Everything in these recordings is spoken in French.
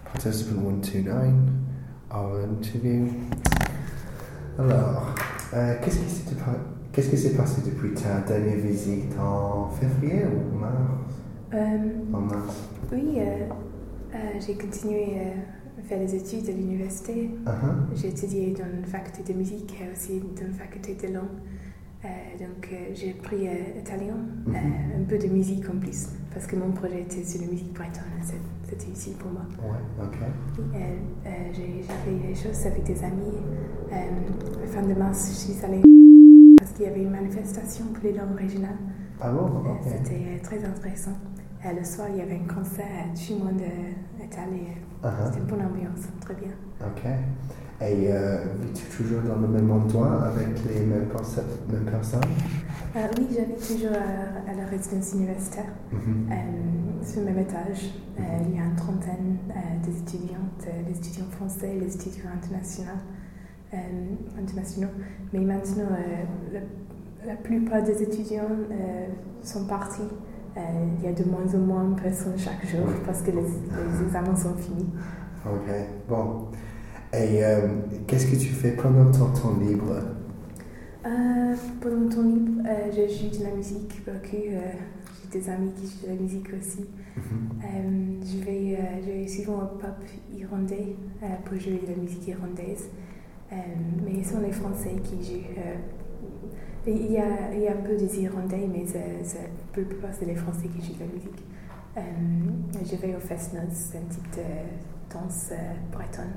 Participant 129, our interview. Alors, qu'est-ce qui s'est passé depuis ta dernière visite en février ou mars? En mars. Oui, j'ai continué à faire des études à l'université. J'ai étudié dans une faculté de musique et aussi dans une faculté de langue. Donc j'ai appris italien, un peu de musique en plus, parce que mon projet était sur la musique bretonne, c'était utile pour moi. Ouais, ok. J'ai fait des choses avec des amis. À la fin de mars, je suis allée parce qu'il y avait une manifestation pour les langues régionales. Ah bon, ok. C'était très intéressant. Le soir, il y avait un concert, tout le monde est allé. C'était une bonne ambiance, très bien. Ok. Et vis-tu toujours dans le même endroit avec les mêmes personnes? Oui, j'habite toujours à la résidence universitaire, sur le même étage. Il y a une trentaine des étudiants français, les étudiants internationaux. Mais maintenant, la plupart des étudiants sont partis. Il y a de moins en moins de personnes chaque jour parce que les examens sont finis. Ok, bon. Et qu'est-ce que tu fais pendant ton temps libre? Pendant mon temps libre, je joue de la musique beaucoup. J'ai des amis qui jouent de la musique aussi. Je vais souvent au pub irlandais pour jouer de la musique irlandaise. Mais ce sont les Français qui jouent. Il y a un peu des Irlandais, mais pour la plupart, c'est les Français qui jouent de la musique. Je vais au Fest-Noz, c'est un type de danse bretonne.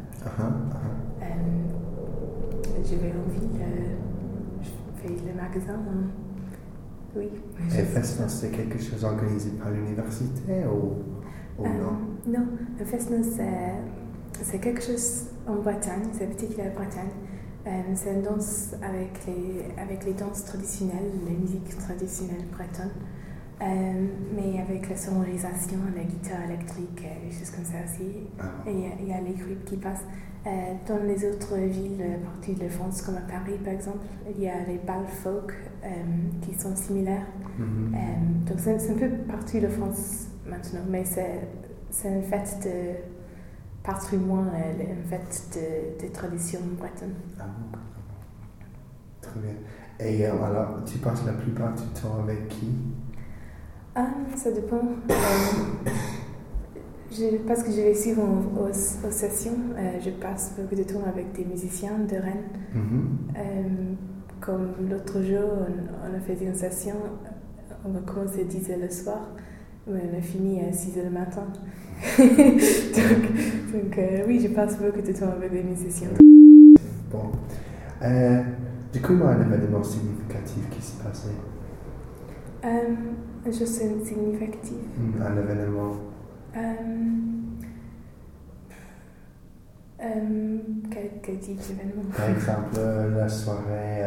Je vais en ville, je fais le magasin. Oui. Et Fest-Noz, c'est quelque chose organisé par l'université ou non? Non, le Fest-Noz, c'est quelque chose en Bretagne, c'est particulier à Bretagne. C'est une danse avec les danses traditionnelles, les musiques traditionnelles bretonnes, mais avec la sonorisation, la guitare électrique, des choses comme ça aussi. Et il y a les groupes qui passent. Dans les autres villes partout de France, comme à Paris par exemple, il y a les bals folk qui sont similaires. Donc c'est un peu partout de France maintenant, mais c'est une fête de patrimoine, une fête de tradition bretonne. Très bien. Et alors, tu passes la plupart du temps avec qui? Ça dépend. Parce que je vais souvent aux sessions, je passe beaucoup de temps avec des musiciens de Rennes. Comme l'autre jour, on a fait une session, on a commencé à 10h le soir, mais on a fini à 6h le matin. donc oui, je passe beaucoup de temps avec des musiciens. Bon. Du coup, il y a un événement significatif qui s'est passé. Une chose significative. Un événement. Quel type d'événement? Par exemple, la soirée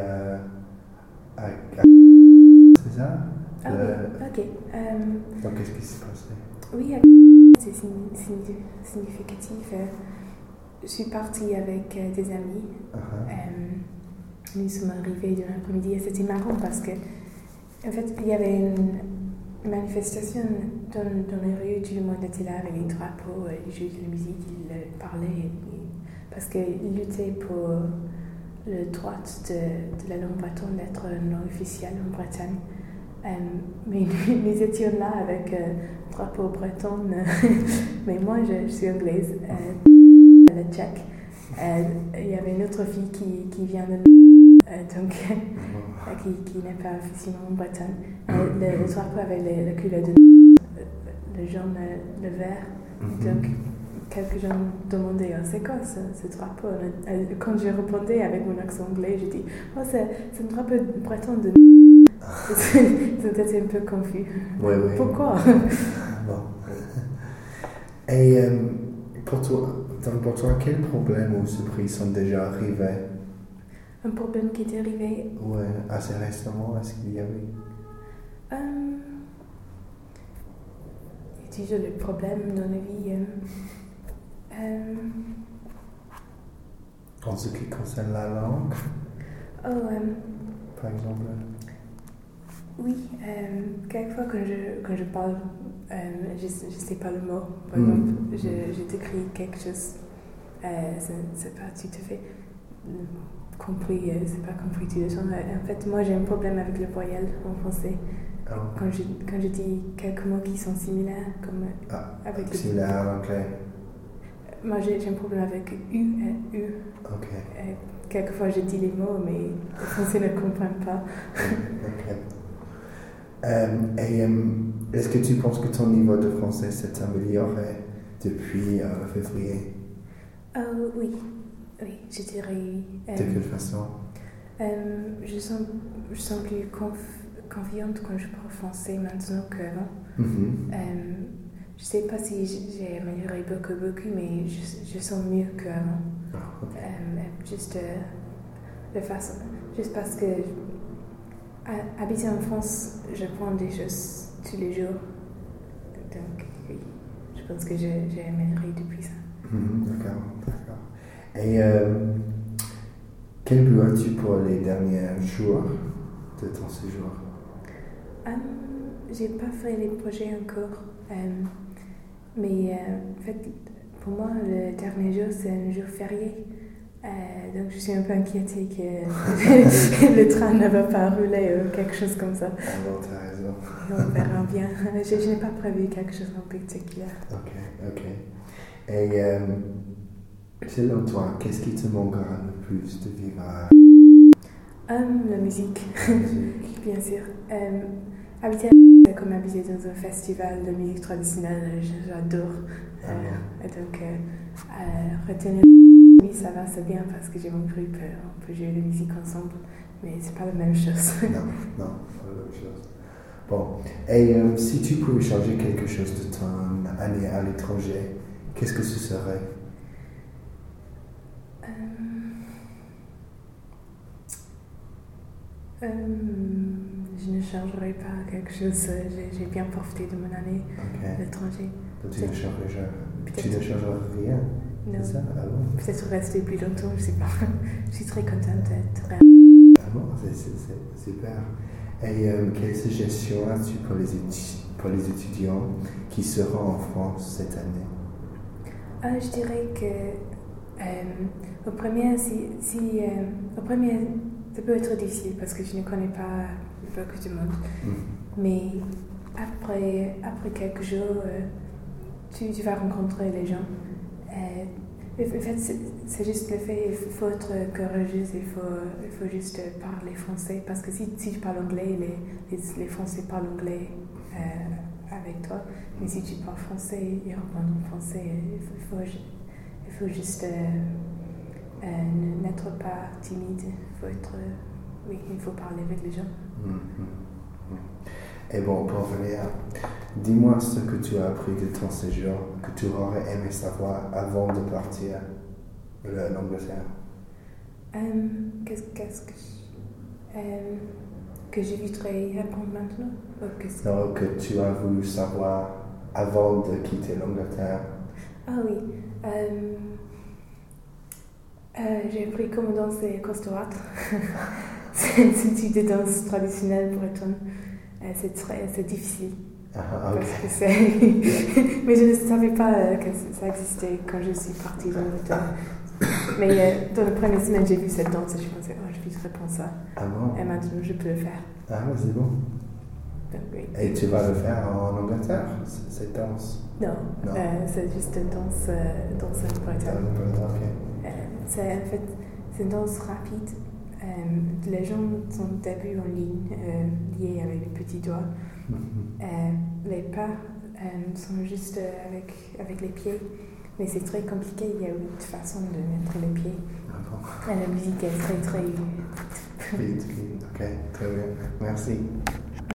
c'est ça? Ok. Donc, qu'est-ce qui s'est passé? Oui, c'est significatif. Je suis partie avec des amis. Nous sommes arrivés dans l'après-midi et c'était marrant parce que, en fait, il y avait une manifestation dans les rues, tout le monde était là avec les drapeaux, ils jouaient de la musique, ils parlaient, parce qu'ils luttaient pour le droit de la langue bretonne d'être une langue officielle en Bretagne. Mais nous étions là avec un drapeau breton, mais moi je suis anglaise, le tchèque. Il y avait une autre fille qui vient de donc qui n'est pas officiellement bretonne. Le drapeau avait la couleur de le jaune, le vert. Donc quelques gens demandaient c'est quoi ce drapeau? Quand je répondais avec mon accent anglais, je dis c'est un drapeau breton de ils étaient un peu confus. Oui. Pourquoi? Bon. Et pour toi, quels problèmes ou surprises sont déjà arrivés? Un problème qui est arrivé? Oui, assez récemment, est-ce qu'il y avait? Il y a toujours des problèmes dans la vie. En ce qui concerne la langue? Par exemple? Oui, quelquefois quand je parle je ne sais pas le mot. Par exemple, je t'écris quelque chose, c'est pas tout à fait compris, c'est pas compris tout le temps. En fait, moi j'ai un problème avec le voyelle en français. Quand je dis quelques mots qui sont similaires, comme avec similaire à l'anglais. Moi j'ai un problème avec U et U. Ok. Quelquefois je dis les mots, mais les Français ne comprennent pas. Ok. Est-ce que tu penses que ton niveau de français s'est amélioré depuis février? Oui, je dirais oui. De quelle façon? Je sens plus confiante quand je parle français maintenant qu'avant. Je ne sais pas si j'ai amélioré beaucoup, mais je sens mieux qu'avant. Juste parce que habiter en France, je prends des choses tous les jours. Donc, oui, je pense que j'ai amélioré depuis ça. D'accord. Et quel but as-tu pour les derniers jours de ton séjour? J'ai pas fait les projets encore. Mais en fait, pour moi, le dernier jour, c'est un jour férié. Donc je suis un peu inquiétée que le train ne va pas rouler ou quelque chose comme ça. Alors, tu as raison. On verra bien. Je n'ai pas prévu quelque chose en particulier. Ok. Et selon toi, qu'est-ce qui te manquera le plus de vivre à... La musique. Bien sûr. Habiter comme habiter dans un festival de musique traditionnelle, j'adore. Et donc, retenir ça va, c'est bien parce que j'ai mon groupe, on peut jouer de la musique ensemble, mais c'est pas la même chose. Non, pas la même chose. Bon, et si tu pouvais changer quelque chose de ton année à l'étranger, qu'est-ce que ce serait? Je ne changerai pas quelque chose. J'ai bien profité de mon année à l'étranger. Donc tu ne changeras rien? Non. C'est ça? Peut-être rester plus longtemps, je ne sais pas. Je suis très contente d'être. C'est super. Et quelle suggestion as-tu pour les étudiants qui seront en France cette année? Je dirais que au premier, ça peut être difficile parce que je ne connais pas beaucoup de monde. Mais après quelques jours, tu vas rencontrer les gens. En fait, c'est juste le fait, il faut être courageuse, il faut juste parler français. Parce que si tu parles anglais, les Français parlent anglais avec toi. Mais si tu parles français, ils répondent en français. Il faut juste n'être pas timide. Il faut parler avec les gens. Et bon, pour venir, dis-moi ce que tu as appris de ton séjour, que tu aurais aimé savoir avant de partir de l'Angleterre. Que je voudrais apprendre maintenant? Non, que tu as voulu savoir avant de quitter l'Angleterre. Ah oui. J'ai appris comment danser costorat. C'est une type de danse traditionnelle bretonne. C'est difficile. Parce que mais je ne savais pas que ça existait quand je suis partie dans l'Angleterre. Mais dans la première semaine, j'ai vu cette danse et je pensais, je vais répondre ça. Bon? Et maintenant, je peux le faire. C'est bon. Donc, oui. Et tu vas le faire en Angleterre, cette danse? Non. C'est juste une danse bretonne. C'est une danse rapide. Les gens sont au début en ligne, liés avec les petits doigts. Les pas sont juste avec les pieds, mais c'est très compliqué. Il y a 8 façons de mettre les pieds. Et la musique est très, très... Ok, très bien. Merci.